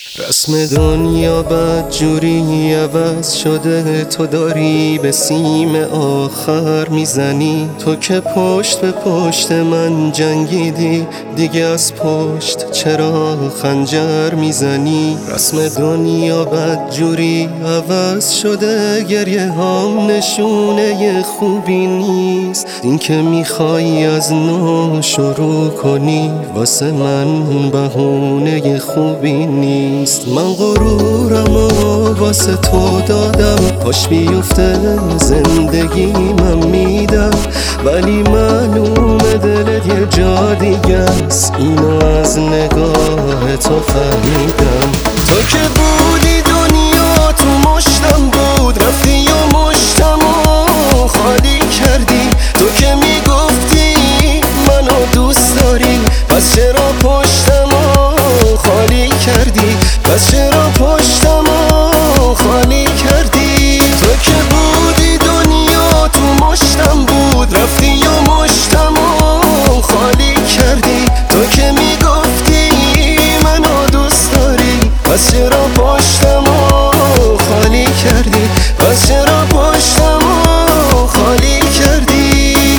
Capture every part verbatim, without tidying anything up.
رسم دنیا بد جوری عوض شده، تو داری به سیم آخر میزنی. تو که پشت به پشت من جنگیدی، دیگه از پشت چرا خنجر میزنی؟ رسم دنیا بد جوری عوض شده، گریه هام نشونه خوبی نیست. این که میخوای از نو شروع کنی، واسه من بهونه خوبی نیست. من غرورم و واسه تو دادم، پاش بیفته زندگی من میدم، ولی معلومه دلت یه جا دیگه است. اینو از نگاه تو فهمیدم. تو که بودی دنیا تو مشتم بود، رفتی و مشتم و خالی کردی. تو که میگفتی منو دوست داری، پس چرا پشتم و خالی کردی؟ پس چرا پشتم و خالی کردی؟ تو که بودی دنیا تو مشتم بود، رفتی و مشتم و خالی کردی. تو که میگفتی منو دوست داری، پس چرا پشتم و خالی کردی؟ پس چرا پشتم و خالی کردی؟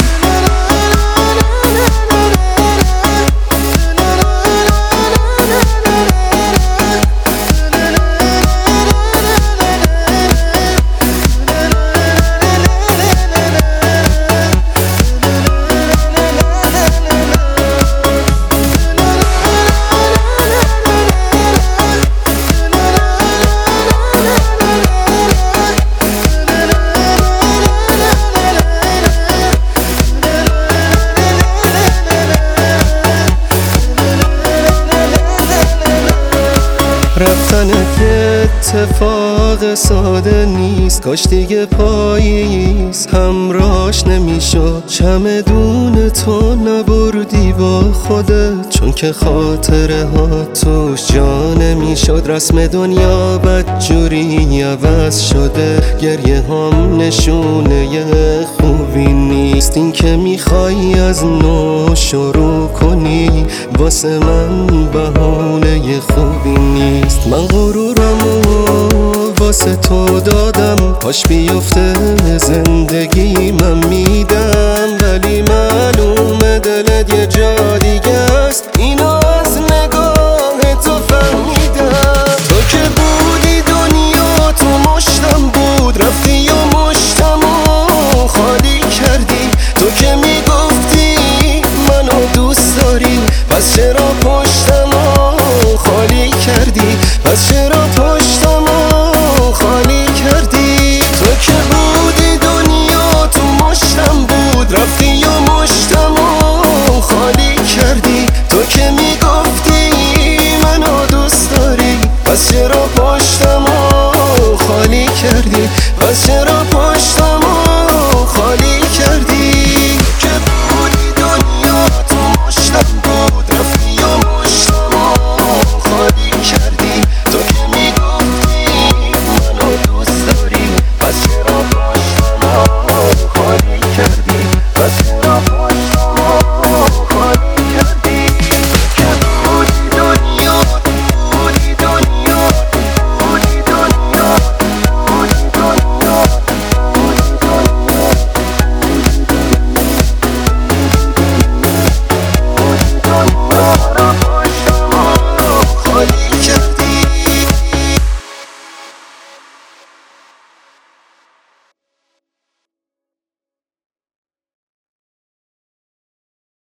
رفتن که اتفاق ساده نیست، کاش دیگه پاییز همراش نمیشد. چمدون تو نبردی با خودت، چون که خاطره ها توش جا نمیشد. رسم دنیا بد جوری عوض شده، گریه هم نشونه خوبی نیست. این که میخوای از نو شروع کنی، واسه من بهونه خوبی نیست. من غرورم و واسه تو دادم، پاش بیفته زندگی من میدم، ولی معلومه دلت یه جا دیگه است. اینا